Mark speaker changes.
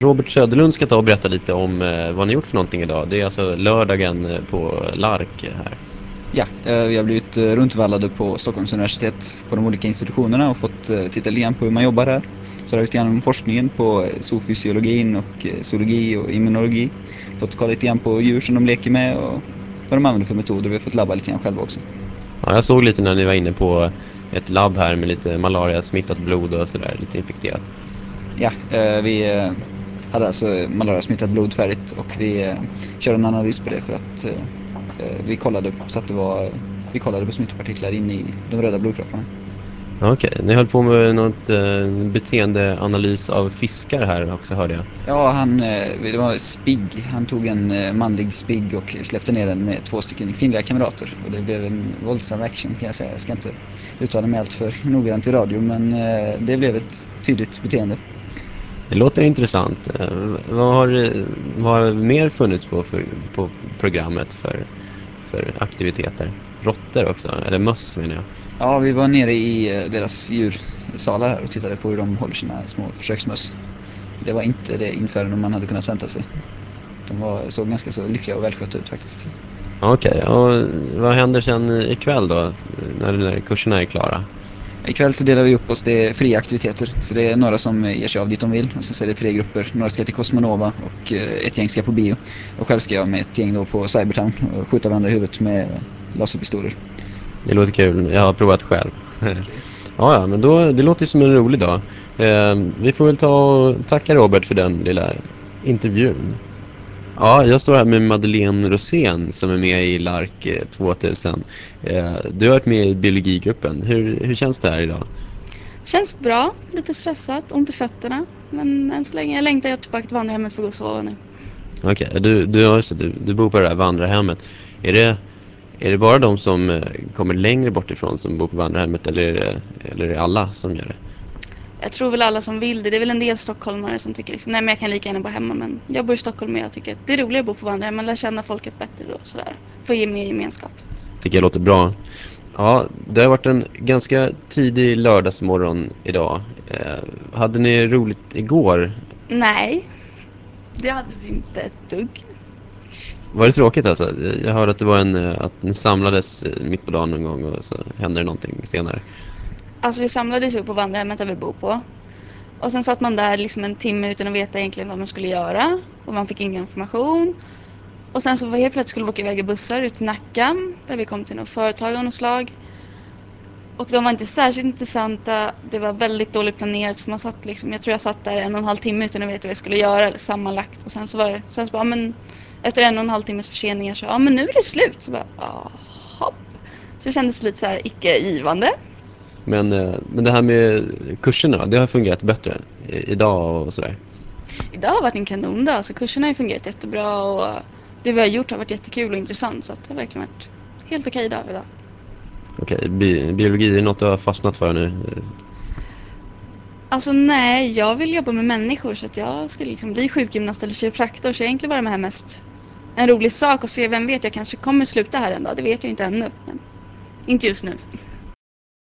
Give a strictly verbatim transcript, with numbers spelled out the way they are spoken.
Speaker 1: Robert Söderlund ska ta och berätta lite om eh, vad ni gjort för någonting idag. Det är alltså lördagen eh, på Lark här.
Speaker 2: Ja, eh, vi har blivit eh, runtvallade på Stockholms universitet på de olika institutionerna och fått eh, titta lite grann på hur man jobbar här. Så har vi lite grann om forskningen på eh, zoofysiologin och eh, zoologi och immunologi. Fått kolla lite grann på djur som de leker med och vad de använder för metoder. Vi har fått labba lite grann själva också.
Speaker 1: Ja, jag såg lite när ni var inne på ett labb här med lite malaria, smittat blod och sådär, lite infekterat.
Speaker 2: Ja, eh, vi eh, hade alltså malaria-smittat blod färdigt och vi eh, körde en analys på det för att eh, eh, vi kollade så att det var, vi kollade på smittopartiklar in i de röda blodkropparna.
Speaker 1: Okej, ni höll på med något eh, beteendeanalys av fiskar här också, hörde jag.
Speaker 2: Ja, han, eh, det var Spigg. Han tog en eh, manlig Spigg och släppte ner den med två stycken kvinnliga kamrater. Och det blev en våldsam action, kan jag säga. Jag ska inte uttala mig allt för noggrant i radio, men eh, det blev ett tydligt beteende.
Speaker 1: Det låter intressant. Eh, Vad har, vad har mer funnits på, för, på programmet för, för aktiviteter? Råttor också, eller möss menar jag.
Speaker 2: Ja, vi var nere i eh, deras djursalar här och tittade på hur de håller sina små försöksmöss. Det var inte det infärande man hade kunnat vänta sig. De var, såg ganska så lyckliga och välskötta ut faktiskt.
Speaker 1: Okej, och vad händer sen ikväll då, när, när kurserna är klara?
Speaker 2: Ikväll så delar vi upp oss, det är fria aktiviteter. Så det är några som ger sig av dit de vill. Och sen så är det tre grupper. Några ska till Cosmonova och eh, ett gäng ska på bio. Och själv ska jag med ett gäng då på Cybertown och skjuta varandra i huvudet med laserpistoler.
Speaker 1: Det låter kul, jag har provat själv. Ja, ja, men då, det låter som en rolig dag. Eh, vi får väl ta och tacka Robert för den lilla intervjun. Ja, jag står här med Madeleine Rosén som är med i Lark eh, tvåtusen. Eh, du har varit med i biologigruppen. Hur, hur känns det här idag?
Speaker 3: Känns bra, lite stressat, ont i fötterna. Men än så länge jag längtar jag tillbaka till vandrarhemmet för att gå och sova nu.
Speaker 1: Okej, du, du, har ju så- du, du bor på det här vandrarhemmet. Är det, är det bara de som eh, kommer längre bort ifrån som bor på vandrarhemmet, eller är det, eller är det alla som gör det?
Speaker 3: Jag tror väl alla som vill det. Det är väl en del stockholmare som tycker liksom, nej men jag kan lika gärna bo hemma. Men jag bor i Stockholm och jag tycker att det är roligare att bo på vandrarhem. Man lär känna folket bättre då, sådär. För att ge mer gemenskap.
Speaker 1: Tycker jag låter bra. Ja, det har varit en ganska tidig lördagsmorgon idag. Eh, hade ni roligt igår?
Speaker 3: Nej, det hade vi inte ett dugg.
Speaker 1: Var det tråkigt alltså? Jag hörde att det var en, eh, att ni samlades eh, mitt på dagen någon gång och så hände det någonting senare.
Speaker 3: Alltså vi samlades ju på vandrarhemmet där vi bor på. Och sen satt man där liksom en timme utan att veta egentligen vad man skulle göra. Och man fick ingen information. Och sen så var helt plötsligt skulle vi åka iväg i bussar ut till Nacka. Där vi kom till något företag av något slag. Och de var inte särskilt intressanta. Det var väldigt dåligt planerat. Så man satt liksom, jag tror jag satt där en och en halv timme utan att veta vad jag skulle göra. Eller sammanlagt. Och sen så var det, sen så bara, ja, men efter en och en halv timmes förseningar så, ja men nu är det slut. Så bara, jaha. Så det kändes lite så här icke-givande.
Speaker 1: Men, eh, men det här med kurserna, det har fungerat bättre i- idag och sådär.
Speaker 3: Idag har varit en kanondag. Så kurserna har ju fungerat jättebra. Och det vi har gjort har varit jättekul och intressant. Så att det har verkligen varit helt okej dag idag.
Speaker 1: Okej, bi- biologi är något du har fastnat för nu.
Speaker 3: Alltså nej, jag vill jobba med människor så att jag ska liksom bli sjukgymnast eller kiropraktor. Så egentligen var det här mest en rolig sak och se, vem vet, jag kanske kommer sluta här en dag. Det vet jag inte ännu, men inte just nu.